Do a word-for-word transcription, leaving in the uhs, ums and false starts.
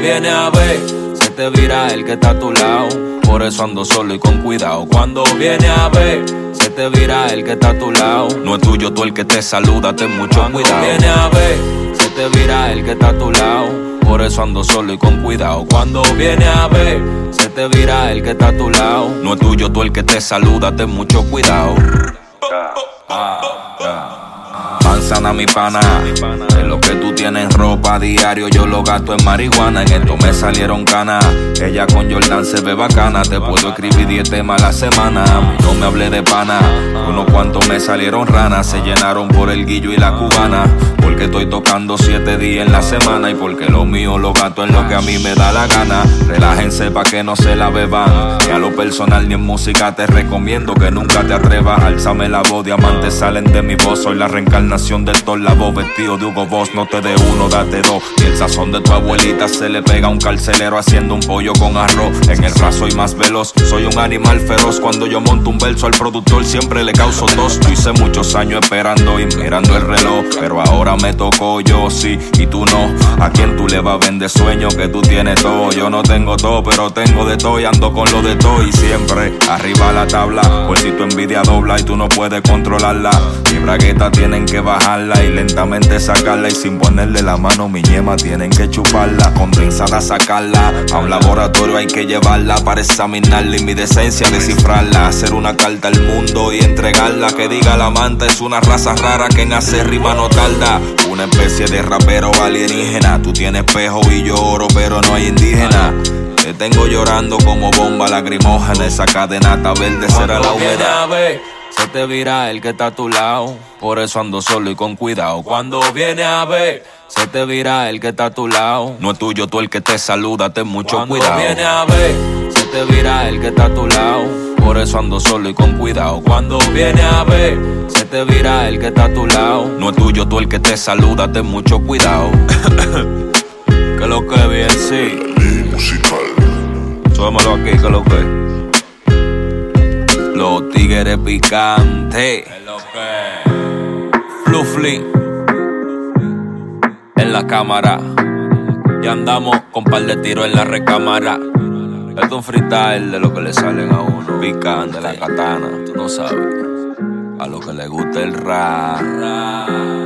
viene a ver, se te vira el que está a tu lado. Por eso ando solo y con cuidado. Cuando viene a ver, se te vira el que está a tu lado. No es tuyo tú el que te saluda, ten mucho cuando cuidado. Cuando viene a ver, se te vira el que está a tu lado. Por eso ando solo y con cuidado. Cuando viene a ver, se te vira el que está a tu lado. No es tuyo tú el que te saluda, ten mucho cuidado. Ah, ah. Manzana mi pana, de lo que tú tienes ropa a diario yo lo gasto en marihuana. En esto me salieron canas, ella con Jordan se ve bacana. Te puedo escribir diez temas a la semana, a mí no me hablé de pana. Unos cuantos me salieron ranas, se llenaron por el guillo y la cubana. Porque estoy tocando siete días en la semana y porque lo mío lo gasto en lo que a mí me da la gana. Relájense pa' que no se la beban, que a lo personal ni en música te recomiendo que nunca te atrevas. Álzame la voz, diamantes salen de mi voz, soy la reencarnación del Thor, la voz vestido de Hugo Boss. No te dé uno, date dos. Y el sazón de tu abuelita se le pega a un carcelero haciendo un pollo con arroz. En el rap soy más veloz, soy un animal feroz. Cuando yo monto un verso al productor siempre le causo tos. Yo hice muchos años esperando y mirando el reloj, pero ahora me tocó yo sí y tú no. ¿A quién tú le vas a vender sueño que tú tienes todo? Yo no tengo todo, pero tengo de todo y ando con lo de todo. Y siempre arriba la tabla, pues si tu envidia dobla y tú no puedes controlarla, mi bragueta tienen que bajarla y lentamente sacarla. Y sin ponerle la mano mi yema tienen que chuparla. Condensada sacarla, a un laboratorio hay que llevarla para examinarla y mi decencia descifrarla. Hacer una carta al mundo y entregarla, que diga la manta es una raza rara que en hacer rima no tarda. Una especie de rapero alienígena. Tú tienes espejo y yo oro, pero no hay indígena. Te tengo llorando como bomba lacrimógena. Esa cadenata verde será la humedad. Se te vira el que está a tu lado. Por eso ando solo y con cuidado. Cuando viene a ver, se te vira el que está a tu lado. No es tuyo tú el que te saluda, ten mucho Cuando cuidado. Cuando viene a ver, se te vira el que está a tu lado. Por eso ando solo y con cuidado. Cuando viene a ver, se te vira el que está a tu lado. No es tuyo tú el que te saluda, ten mucho cuidado. Que lo que bien, sí. Musical. Súbemelo aquí, que lo que. Los tigres picantes. Flufly en la cámara. Ya andamos con par de tiros en la recámara. Esto es un freestyle de lo que le salen a uno. Picante, la katana, tú no sabes. A lo que le gusta el rap.